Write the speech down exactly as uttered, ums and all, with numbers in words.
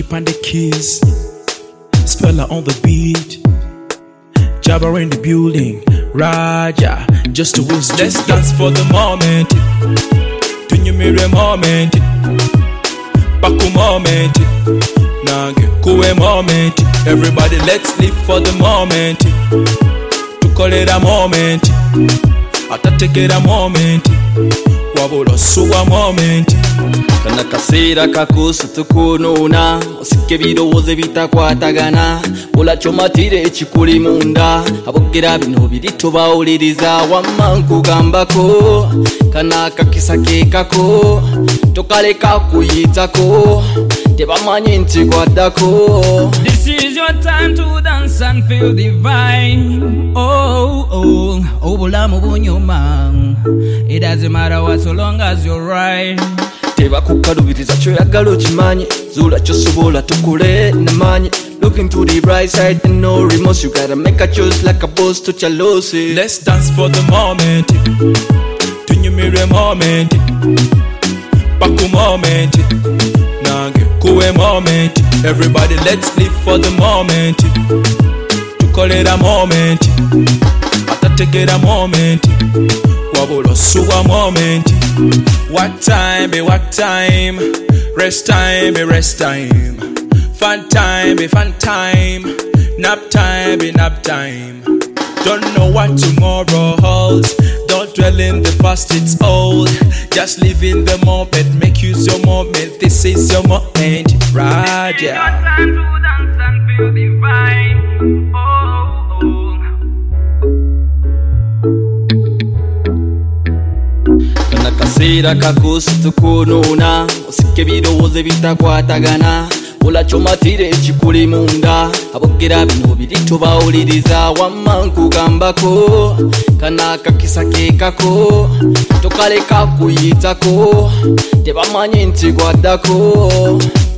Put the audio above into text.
chip and the keys. Speller on the beat. Jabber in the building. Raja, just to whistle. Let's dance for the moment. Tunyu mire moment. Paku moment. Nange kuwe moment. Everybody let's live for the moment. Tukolera moment. Atatekera moment. Wabula suwa moment. Kana kasera kakusu tukununa osike birowoozo bitakwatagana ola chomatire ekikuli munda abogera bino biri tubawuliriza wamma nkugambako kana kakisa kekako tokaleka kuyitako tebamanyi nti kwaddako. This is your time to dance and feel divine. Oh, oh, obulamu bunyuma. It doesn't matter what so long as you're right. Teba kukalubiriza kyoyagala okimanyi zuula kyosobola tukule namanyi. Look into the bright side and no remorse. You gotta make a choice like a boss to chalosi. Let's dance for the moment. Tunyumire moment. Paku moment. Nange kuwe moment. Everybody let's live for the moment. Tukolera moment. Atategera moment. Wabula suwa moment. What time be what time? Rest time be rest time. Fun time be fun time. Nap time be nap time. Don't know what tomorrow holds. Don't dwell in the past, it's old. Just live in the moment, make use your moment. This is your moment, Raja. It's your time to dance and feel divine. Oh, oh. Kana kasera kakusu tukununa osike birowoozo bitakwatagana ola chomatire ekikuli munda abogera bino biri tubawuliriza wamma nkugambako kana kakisa kekako tokaleka kuyitako tebamanyi nti kwaddako.